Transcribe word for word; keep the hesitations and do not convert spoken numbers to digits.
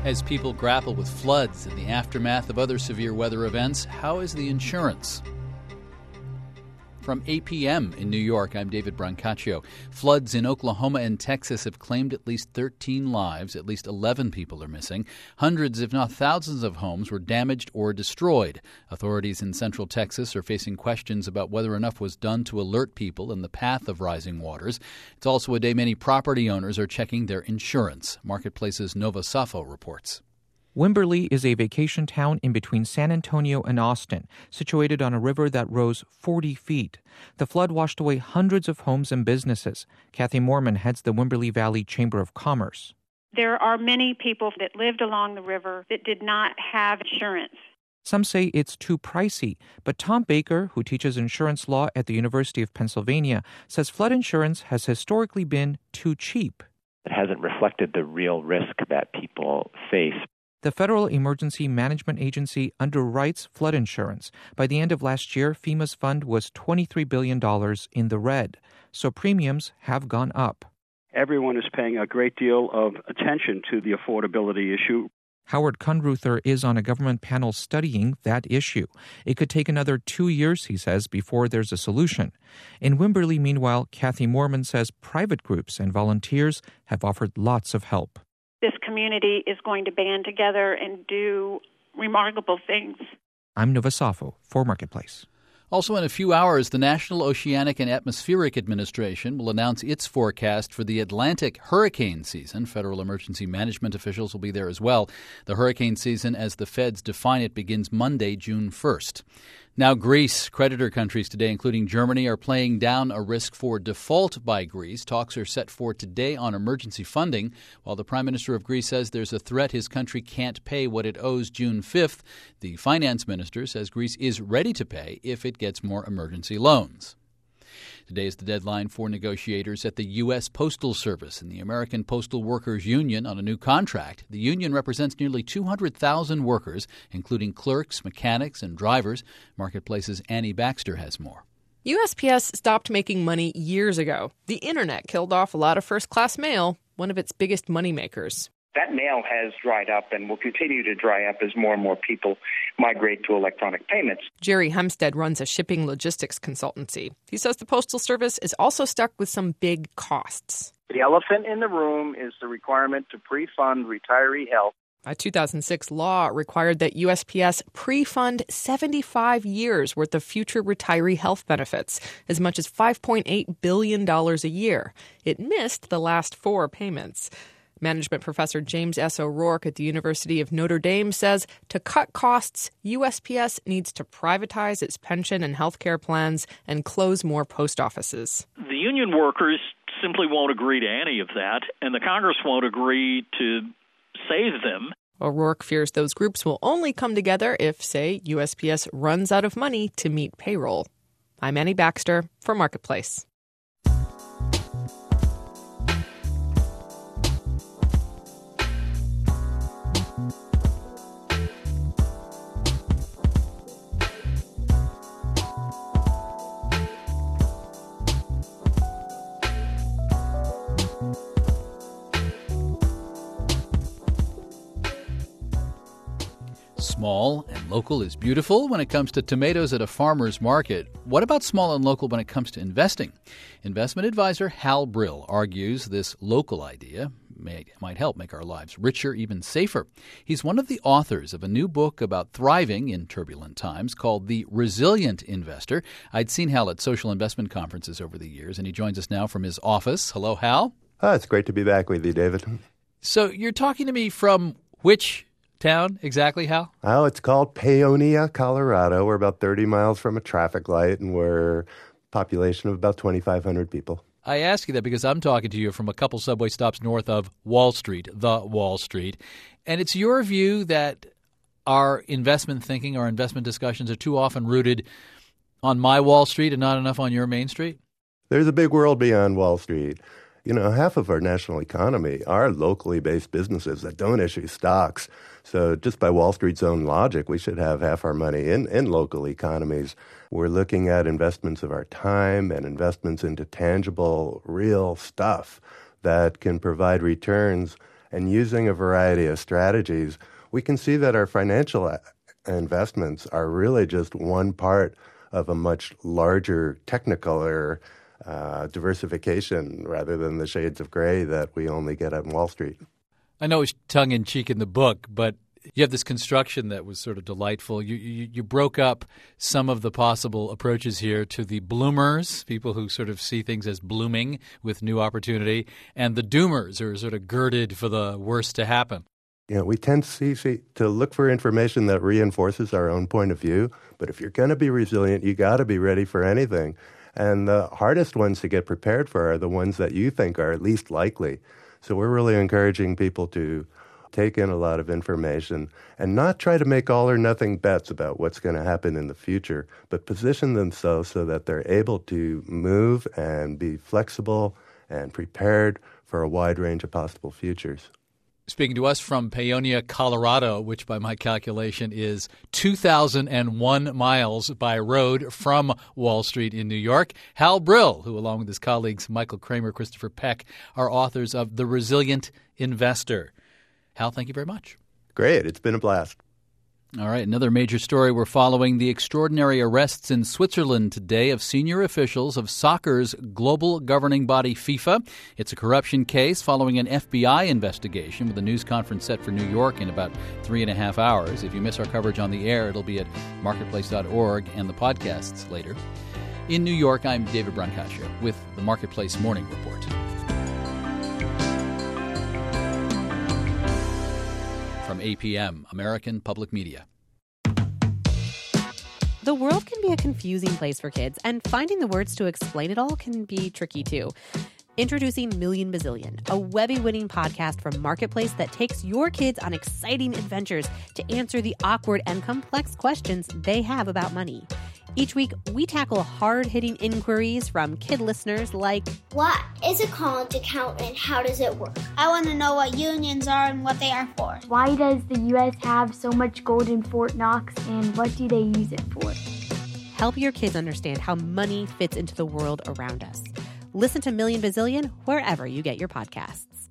As people grapple with floods and the aftermath of other severe weather events, how is the insurance? From A P M in New York, I'm David Brancaccio. Floods in Oklahoma and Texas have claimed at least thirteen lives. At least eleven people are missing. Hundreds, if not thousands, of homes were damaged or destroyed. Authorities in central Texas are facing questions about whether enough was done to alert people in the path of rising waters. It's also a day many property owners are checking their insurance. Marketplace's Nova Safo reports. Wimberley is a vacation town in between San Antonio and Austin, situated on a river that rose forty feet. The flood washed away hundreds of homes and businesses. Kathy Moorman heads the Wimberley Valley Chamber of Commerce. There are many people that lived along the river that did not have insurance. Some say it's too pricey, but Tom Baker, who teaches insurance law at the University of Pennsylvania, says flood insurance has historically been too cheap. It hasn't reflected the real risk that people face. The Federal Emergency Management Agency underwrites flood insurance. By the end of last year, FEMA's fund was twenty-three billion dollars in the red, so premiums have gone up. Everyone is paying a great deal of attention to the affordability issue. Howard Kunruther is on a government panel studying that issue. It could take another two years, he says, before there's a solution. In Wimberley, meanwhile, Kathy Moorman says private groups and volunteers have offered lots of help. This community is going to band together and do remarkable things. I'm Nova Safo for Marketplace. Also in a few hours, the National Oceanic and Atmospheric Administration will announce its forecast for the Atlantic hurricane season. Federal emergency management officials will be there as well. The hurricane season, as the feds define it, begins Monday, June first. Now, Greece, creditor countries today, including Germany, are playing down a risk for default by Greece. Talks are set for today on emergency funding. While the Prime Minister of Greece says there's a threat his country can't pay what it owes June fifth, the Finance Minister says Greece is ready to pay if it gets more emergency loans. Today is the deadline for negotiators at the U S. Postal Service and the American Postal Workers Union on a new contract. The union represents nearly two hundred thousand workers, including clerks, mechanics, and drivers. Marketplace's Annie Baxter has more. U S P S stopped making money years ago. The internet killed off a lot of first-class mail, one of its biggest moneymakers. That mail has dried up and will continue to dry up as more and more people migrate to electronic payments. Jerry Hempstead runs a shipping logistics consultancy. He says the Postal Service is also stuck with some big costs. The elephant in the room is the requirement to pre-fund retiree health. A two thousand six law required that U S P S pre-fund seventy-five years worth of future retiree health benefits, as much as five point eight billion dollars a year. It missed the last four payments. Management professor James S. O'Rourke at the University of Notre Dame says to cut costs, U S P S needs to privatize its pension and health care plans and close more post offices. The union workers simply won't agree to any of that, and the Congress won't agree to save them. O'Rourke fears those groups will only come together if, say, U S P S runs out of money to meet payroll. I'm Annie Baxter for Marketplace. Small and local is beautiful when it comes to tomatoes at a farmer's market. What about small and local when it comes to investing? Investment advisor Hal Brill argues this local idea may, might help make our lives richer, even safer. He's one of the authors of a new book about thriving in turbulent times called The Resilient Investor. I'd seen Hal at social investment conferences over the years, and he joins us now from his office. Hello, Hal. Oh, it's great to be back with you, David. So you're talking to me from which town exactly, Hal? Oh, it's called Paonia, Colorado. We're about thirty miles from a traffic light, and we're a population of about twenty-five hundred people. I ask you that because I'm talking to you from a couple subway stops north of Wall Street, the Wall Street. And it's your view that our investment thinking, our investment discussions are too often rooted on my Wall Street and not enough on your Main Street? There's a big world beyond Wall Street. You know, half of our national economy are locally based businesses that don't issue stocks. So just by Wall Street's own logic, we should have half our money in, in local economies. We're looking at investments of our time and investments into tangible, real stuff that can provide returns And using a variety of strategies, we can see that our financial investments are really just one part of a much larger technicolor uh, diversification rather than the shades of gray that we only get on Wall Street. I know it's tongue-in-cheek in the book, but you have this construction that was sort of delightful. You, you you broke up some of the possible approaches here to the bloomers, people who sort of see things as blooming with new opportunity, and the doomers, who are sort of girded for the worst to happen. You know, we tend to see, see to look for information that reinforces our own point of view. But if you're going to be resilient, you got to be ready for anything. And the hardest ones to get prepared for are the ones that you think are least likely. So we're really encouraging people to take in a lot of information and not try to make all or nothing bets about what's going to happen in the future, but position themselves so that they're able to move and be flexible and prepared for a wide range of possible futures. Speaking to us from Paonia, Colorado, which by my calculation is two thousand one miles by road from Wall Street in New York, Hal Brill, who along with his colleagues Michael Kramer, Christopher Peck, are authors of The Resilient Investor. Hal, thank you very much. Great. It's been a blast. All right. Another major story we're following: the extraordinary arrests in Switzerland today of senior officials of soccer's global governing body, FIFA. It's a corruption case following an F B I investigation, with a news conference set for New York in about three and a half hours. If you miss our coverage on the air, it'll be at marketplace dot org and the podcasts later. In New York, I'm David Brancaccio with the Marketplace Morning Report. From A P M, American Public Media. The world can be a confusing place for kids, and finding the words to explain it all can be tricky too. Introducing Million Bazillion, a Webby-winning podcast from Marketplace that takes your kids on exciting adventures to answer the awkward and complex questions they have about money. Each week, we tackle hard-hitting inquiries from kid listeners like, what is a college account and how does it work? I want to know what unions are and what they are for. Why does the U S have so much gold in Fort Knox, and what do they use it for? Help your kids understand how money fits into the world around us. Listen to Million Bazillion wherever you get your podcasts.